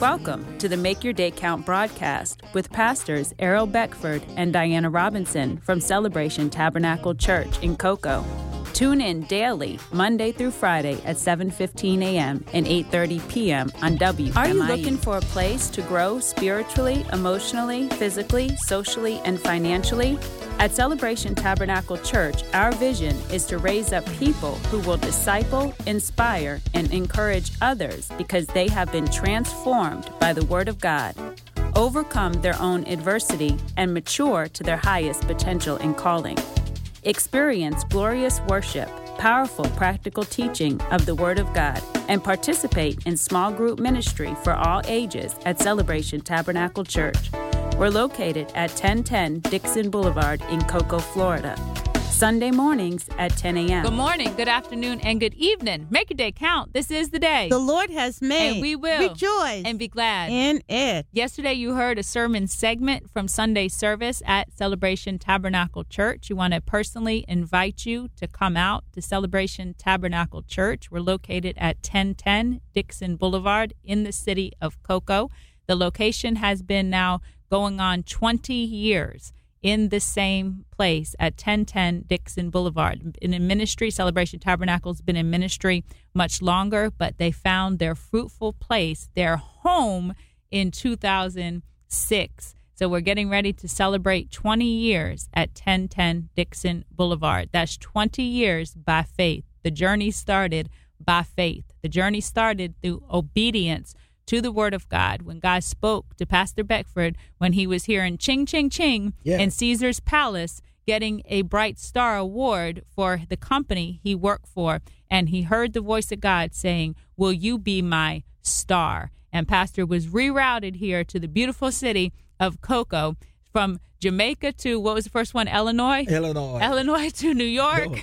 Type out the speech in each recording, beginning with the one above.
Welcome to the Make Your Day Count broadcast with pastors Errol Beckford and Diana Robinson from Celebration Tabernacle Church in Cocoa. Tune in daily, Monday through Friday at 7:15 a.m. and 8:30 p.m. on WMIE. Are you looking for a place to grow spiritually, emotionally, physically, socially, and financially? At Celebration Tabernacle Church, our vision is to raise up people who will disciple, inspire, and encourage others because they have been transformed by the Word of God, overcome their own adversity, and mature to their highest potential and calling. Experience glorious worship, powerful practical teaching of the Word of God, and participate in small group ministry for all ages at Celebration Tabernacle Church. We're located at 1010 Dixon Boulevard in Cocoa, Florida. Sunday mornings at 10 a.m. Good morning, good afternoon, and good evening. Make your day count. This is the day the Lord has made. And we will rejoice and be glad in it. Yesterday, you heard a sermon segment from Sunday service at Celebration Tabernacle Church. We want to personally invite you to come out to Celebration Tabernacle Church. We're located at 1010 Dixon Boulevard in the city of Cocoa. The location has been now going on 20 years in the same place at 1010 Dixon Boulevard. In ministry, Celebration Tabernacle's been in ministry much longer, but they found their fruitful place, their home, in 2006. So we're getting ready to celebrate 20 years at 1010 Dixon Boulevard. That's 20 years by faith. The journey started by faith. The journey started through obedience to the Word of God. When God spoke to Pastor Beckford when he was here in Ching Ching Ching in Caesar's Palace, getting a Bright Star Award for the company he worked for, and he heard the voice of God saying, "Will you be my star?" And Pastor was rerouted here to the beautiful city of Cocoa from Jamaica to, what was the first one, Illinois to New York,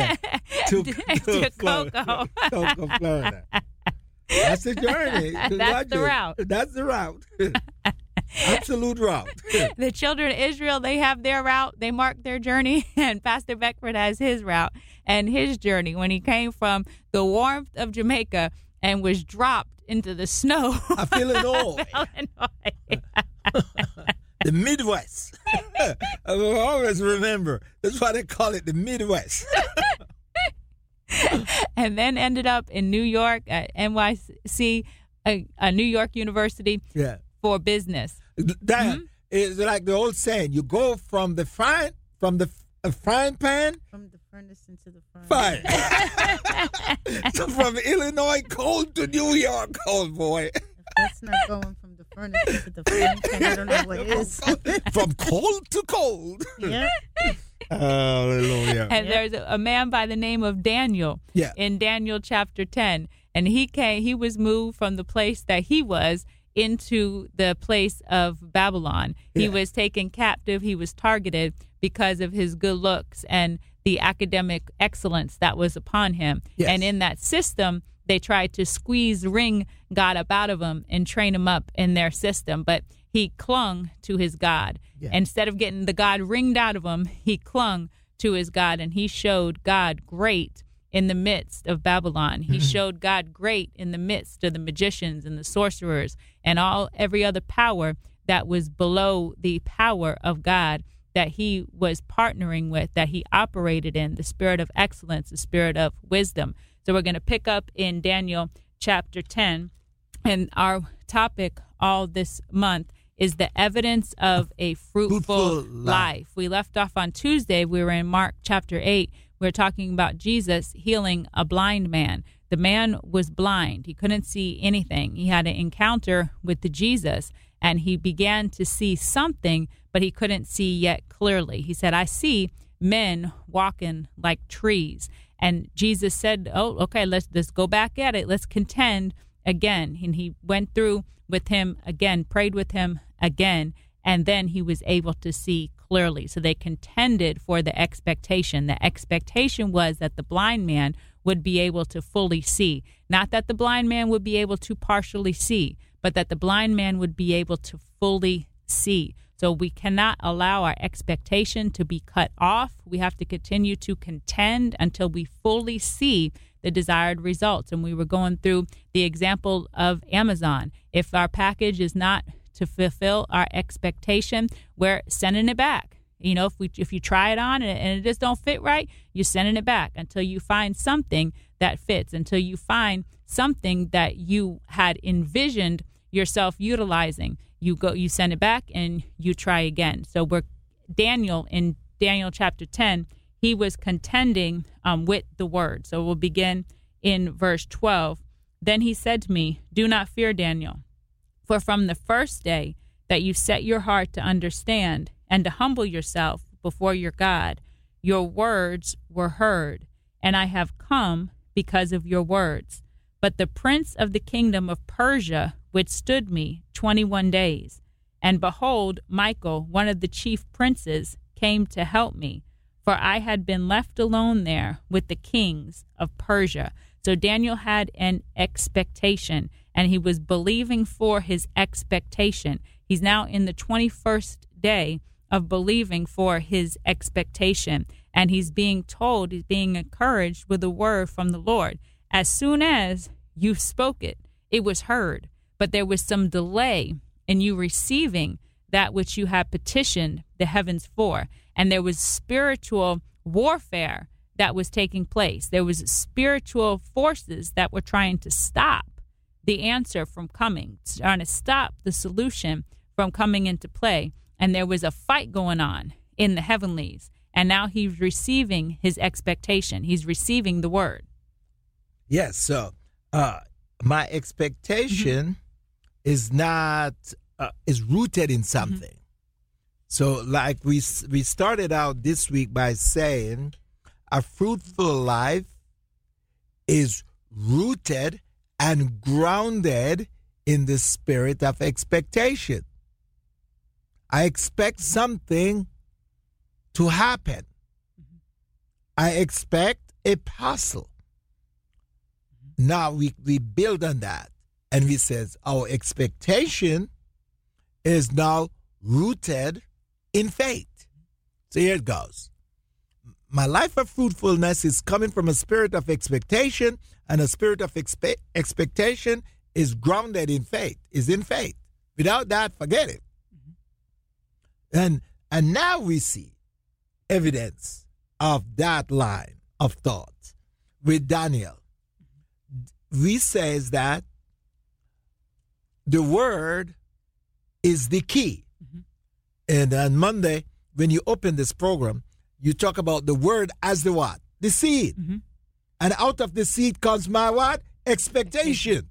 to Cocoa. Cocoa, Florida. That's the journey. That's the route. That's the route. Absolute route. The children of Israel, they have their route. They mark their journey. And Pastor Beckford has his route and his journey when he came from the warmth of Jamaica and was dropped into the snow of Illinois. The Midwest. I will always remember. That's why they call it the Midwest. And then ended up in New York at NYC, a New York University, for business. That is like the old saying: you go from the frying pan, from the furnace into the fire. So from Illinois cold to New York cold, boy. If that's not going from the furnace into the frying pan, I don't know what is. From cold to cold. Yeah. Hallelujah. And there's a man by the name of Daniel in Daniel chapter 10. And he was moved from the place that he was into the place of Babylon. He was taken captive. He was targeted because of his good looks and the academic excellence that was upon him. Yes. And in that system, they tried to wring God up out of him and train him up in their system. But he clung to his God. Yeah. Instead of getting the God wringed out of him, he clung to his God, and he showed God great in the midst of Babylon. He showed God great in the midst of the magicians and the sorcerers and every other power that was below the power of God that he was partnering with, that he operated in, the spirit of excellence, the spirit of wisdom. So we're going to pick up in Daniel chapter 10, and our topic all this month is the evidence of a fruitful life. We left off on Tuesday. We were in Mark chapter 8. We were talking about Jesus healing a blind man. The man was blind. He couldn't see anything. He had an encounter with the Jesus, and he began to see something, but he couldn't see yet clearly. He said, "I see men walking like trees." And Jesus said, "Oh, okay, let's go back at it. Let's contend again." And he went through with him again, prayed with him again, and then he was able to see clearly. So they contended for the expectation. The expectation was that the blind man would be able to fully see. Not that the blind man would be able to partially see, but that the blind man would be able to fully see. So we cannot allow our expectation to be cut off. We have to continue to contend until we fully see the desired results. And we were going through the example of Amazon. If our package is not to fulfill our expectation, we're sending it back. You know, if you try it on and it just don't fit right, you're sending it back until you find something that fits, until you find something that you had envisioned yourself utilizing. You send it back and you try again. So Daniel, in Daniel chapter 10, he was contending with the word. So we'll begin in verse 12. Then he said to me, "Do not fear, Daniel, for from the first day that you set your heart to understand and to humble yourself before your God, your words were heard, and I have come because of your words. But the prince of the kingdom of Persia withstood me 21 days. And behold, Michael, one of the chief princes, came to help me, for I had been left alone there with the kings of Persia." So Daniel had an expectation, and he was believing for his expectation. He's now in the 21st day of believing for his expectation, and he's being told, he's being encouraged with a word from the Lord. As soon as you spoke it, it was heard, but there was some delay in you receiving that which you had petitioned the heavens for. And there was spiritual warfare that was taking place. There was spiritual forces that were trying to stop the answer from coming, trying to stop the solution from coming into play. And there was a fight going on in the heavenlies. And now he's receiving his expectation. He's receiving the word. Yes. So my expectation is rooted in something. So like we started out this week by saying a fruitful life is rooted and grounded in the spirit of expectation. I expect something to happen. I expect a parcel. Now we build on that, and we says our expectation is now rooted in faith. So here it goes. My life of fruitfulness is coming from a spirit of expectation, and a spirit of expectation is grounded in faith, is in faith. Without that, forget it. And now we see evidence of that line of thought with Daniel. We says that the word is the key. And on Monday, when you open this program, you talk about the word as the what? The seed. And out of the seed comes my what? Expectation.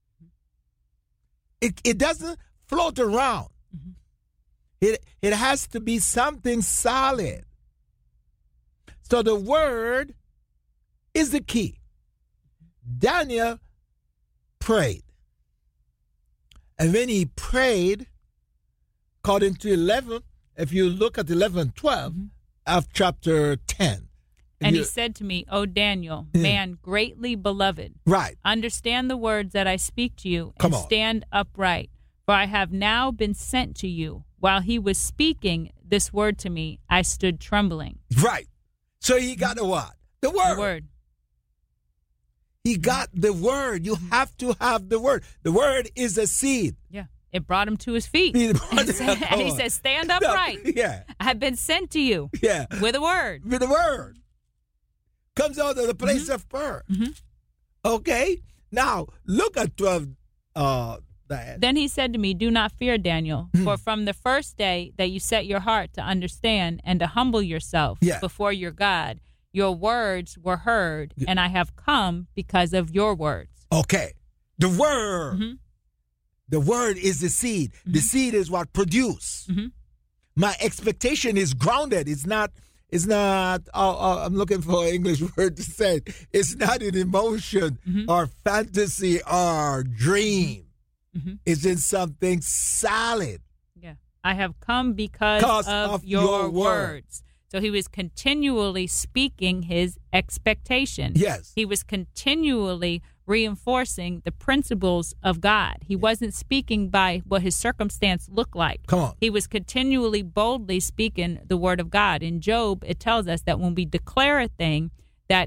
It doesn't float around. It has to be something solid. So the word is the key. Daniel prayed. And when he prayed, according to 11, if you look at 11, 12 of chapter 10. And he said to me, "O Daniel, man greatly beloved, right, understand the words that I speak to you and stand upright. For I have now been sent to you. While he was speaking this word to me, I stood trembling." Right. So he got the what? The word. The word. He got the word. You have to have the word. The word is a seed. Yeah. It brought him to his feet. And he says, "Stand upright. Yeah. I've been sent to you." Yeah. With a word. With a word. Comes out of the place of prayer. Okay. Now, look at 12. Then he said to me, "Do not fear, Daniel, for from the first day that you set your heart to understand and to humble yourself before your God, your words were heard, and I have come because of your words." Okay. The word. The word is the seed. The seed is what produce. My expectation is grounded. It's not, I'm looking for an English word to say. It's not an emotion or fantasy or dream. It's in something solid. Yeah. I have come because of your words. So he was continually speaking his expectation. Yes. He was continually reinforcing the principles of God. He wasn't speaking by what his circumstance looked like. Come on. He was continually boldly speaking the word of God. In Job, it tells us that when we declare a thing, that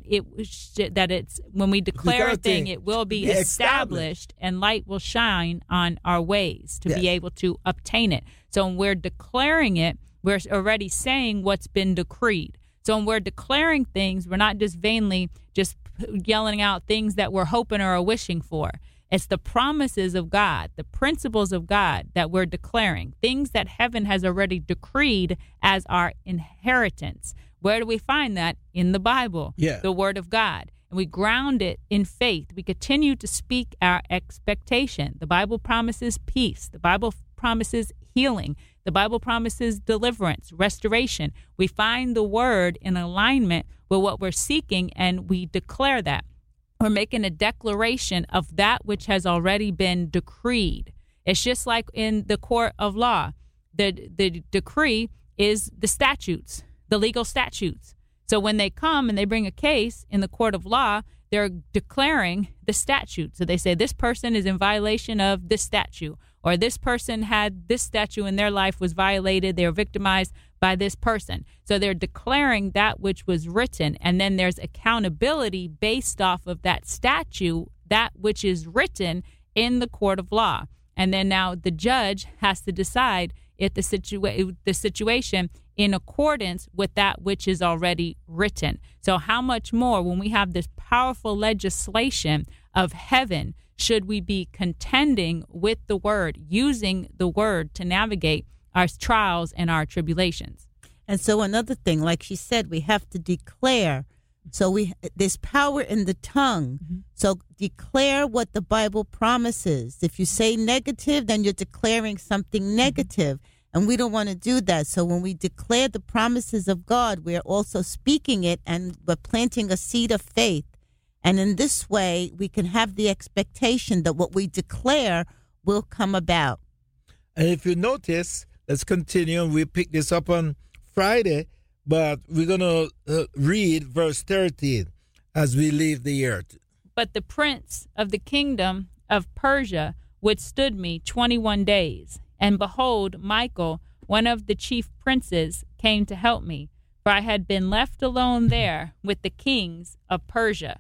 it's when we declare a thing, it will be established, and light will shine on our ways to be able to obtain it. So when we're declaring it, we're already saying what's been decreed. So when we're declaring things, we're not just vainly just yelling out things that we're hoping or wishing for. It's the promises of God, the principles of God that we're declaring, things that heaven has already decreed as our inheritance. Where do we find that? In the Bible, the Word of God. And we ground it in faith. We continue to speak our expectation. The Bible promises peace. The Bible promises healing. The Bible promises deliverance, restoration. We find the Word in alignment with what we're seeking, and we declare that. We're making a declaration of that which has already been decreed. It's just like in the court of law. The decree is the statutes, the legal statutes. So when they come and they bring a case in the court of law, they're declaring the statute. So they say this person is in violation of this statute, or this person had this statute in their life was violated. They were victimized by this person. So they're declaring that which was written, and then there's accountability based off of that statute, that which is written in the court of law. And then now the judge has to decide if the situation in accordance with that which is already written. So how much more when we have this powerful legislation of heaven should we be contending with the word, using the word to navigate our trials and our tribulations? And so another thing, like she said, we have to declare. So there's power in the tongue. Mm-hmm. So declare what the Bible promises. If you say negative, then you're declaring something negative. And we don't want to do that. So when we declare the promises of God, we're also speaking it, and we're planting a seed of faith. And in this way, we can have the expectation that what we declare will come about. And if you notice, let's continue. We pick this up on Friday, but we're going to read verse 13 as we leave the earth. But the prince of the kingdom of Persia withstood me 21 days. And behold, Michael, one of the chief princes, came to help me, for I had been left alone there with the kings of Persia.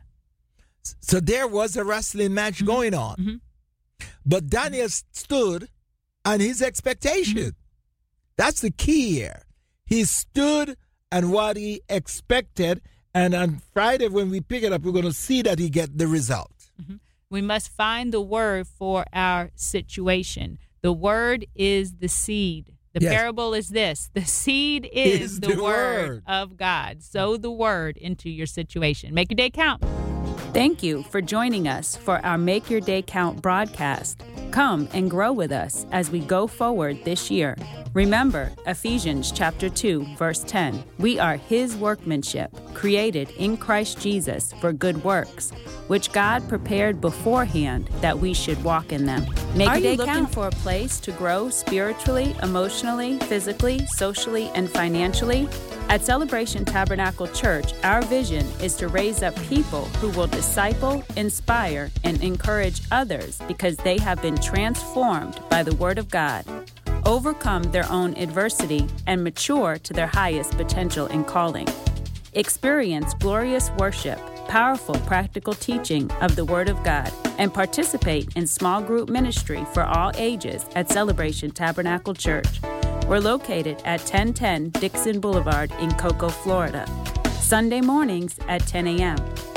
So there was a wrestling match mm-hmm. going on. Mm-hmm. But Daniel stood on his expectation. Mm-hmm. That's the key here. He stood on what he expected. And on Friday, when we pick it up, we're going to see that he get the result. Mm-hmm. We must find the word for our situation. The word is the seed. The parable is this. The seed is the word of God. Sow the word into your situation. Make your day count. Thank you for joining us for our Make Your Day Count broadcast. Come and grow with us as we go forward this year. Remember Ephesians chapter 2, verse 10. We are his workmanship, created in Christ Jesus for good works, which God prepared beforehand that we should walk in them. Make Are you looking for a place to grow spiritually, emotionally, physically, socially, and financially? At Celebration Tabernacle Church, our vision is to raise up people who will disciple, inspire, and encourage others because they have been transformed by the Word of God, overcome their own adversity, and mature to their highest potential and calling. Experience glorious worship, powerful practical teaching of the Word of God, and participate in small group ministry for all ages at Celebration Tabernacle Church. We're located at 1010 Dixon Boulevard in Cocoa, Florida. Sunday mornings at 10 a.m.